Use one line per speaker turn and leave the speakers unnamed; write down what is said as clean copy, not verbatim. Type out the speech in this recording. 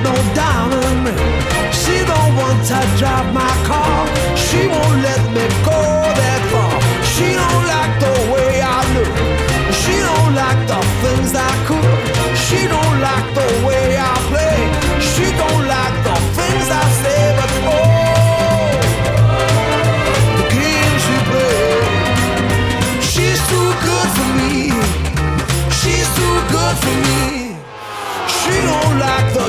no diamond. She don't want to drive my car. She won't let me go.